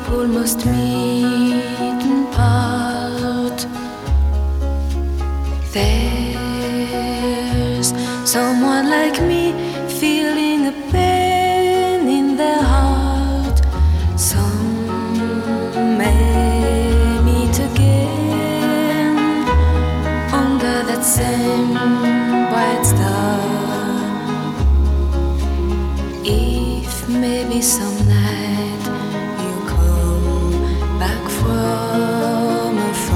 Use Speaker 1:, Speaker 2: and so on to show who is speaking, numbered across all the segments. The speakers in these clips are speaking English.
Speaker 1: almost meet and part. There's someone like me feeling a pain in their heart. Some may meet again under that same bright star. If maybe some night you come back from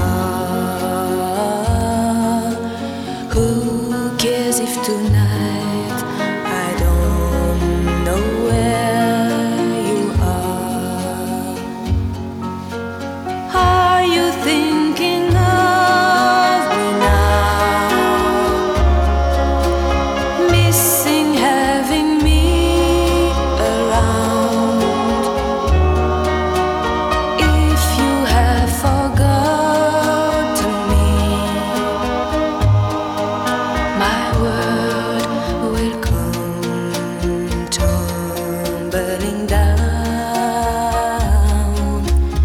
Speaker 1: afar, who cares if tonight I don't know where you are? Are you thinking of me now? Missing having me around. If you have forgotten me, my word will come tumbling down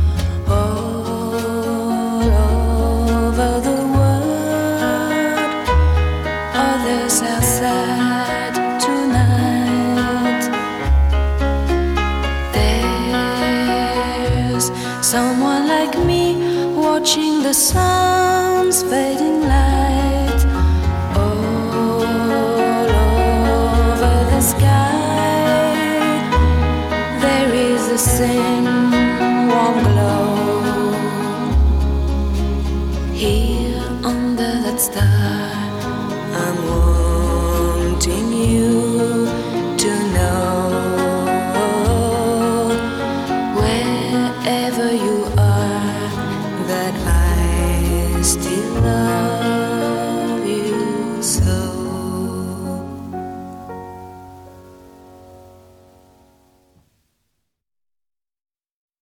Speaker 1: all over the world. Others are sad tonight. There's someone like me watching the sun's fading light all over the sky. There is the same warm glow here under that star. I'm wanting you to know, wherever you are, that I still love you so.